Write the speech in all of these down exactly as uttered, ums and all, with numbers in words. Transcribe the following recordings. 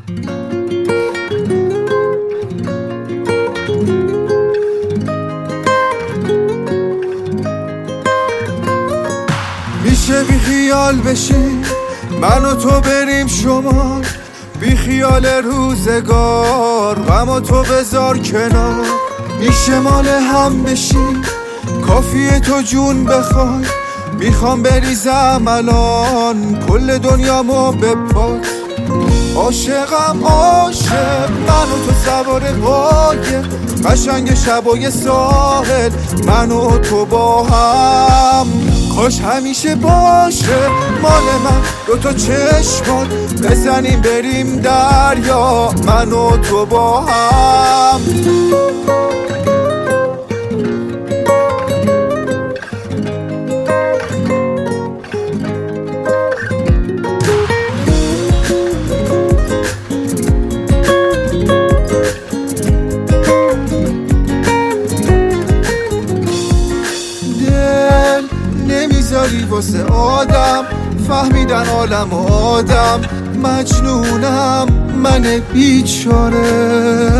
میشه بی خیال بشی من و تو بریم شمال، بی خیال روزگار غم و تو بذار کنار. میشه مال هم بشی کافیه تو جون بخوای، میخوام بریزم الان کل دنیامو به پات. عاشقم عاشق من و تو سوار قایق، قشنگ شبای ساحل من و تو با هم. کاش همیشه باشه مال من دوتا چشمات، بزنیم بریم دریا من و تو با هم. نمیذاری واسه آدم، فهمیدن عالم و آدم، مجنونم من بیچاره.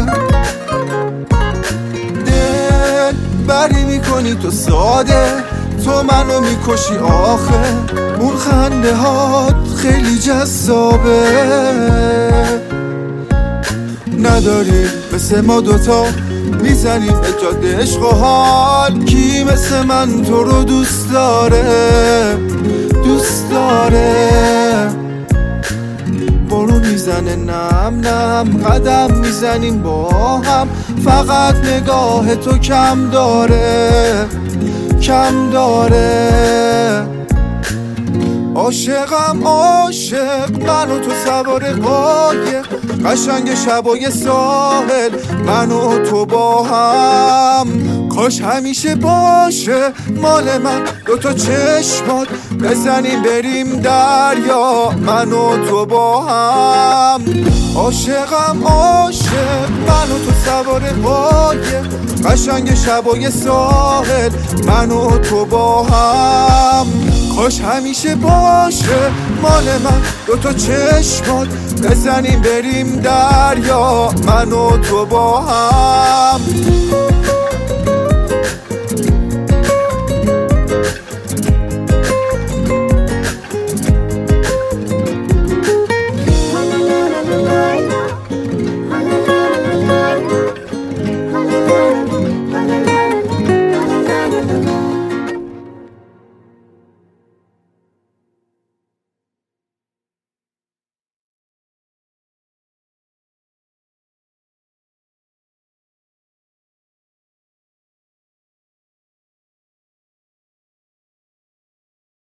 دل بری میکنی تو ساده، تو منو میکشی آخه، اون خنده هات خیلی جذابه. نداری مثل ما دوتا میزنیم به جاده عشق و حال، کی مثل من تو رو دوست داره دوست داره. بارون میزنه نم نم، قدم میزنیم با هم، فقط نگاه تو کم داره کم داره. عاشقم عاشق من و تو سوار قایق، قشنگ شبای ساحل من و تو با هم. کاش همیشه باشه مال من دوتا چشمات، بزنیم بریم دریا من و تو با هم. عاشقم عاشق من و تو سوار قایق، قشنگ شبای ساحل من و تو با هم. کاش همیشه باشه مال من دوتا چشمات، بزنیم بریم دریا من و تو با هم.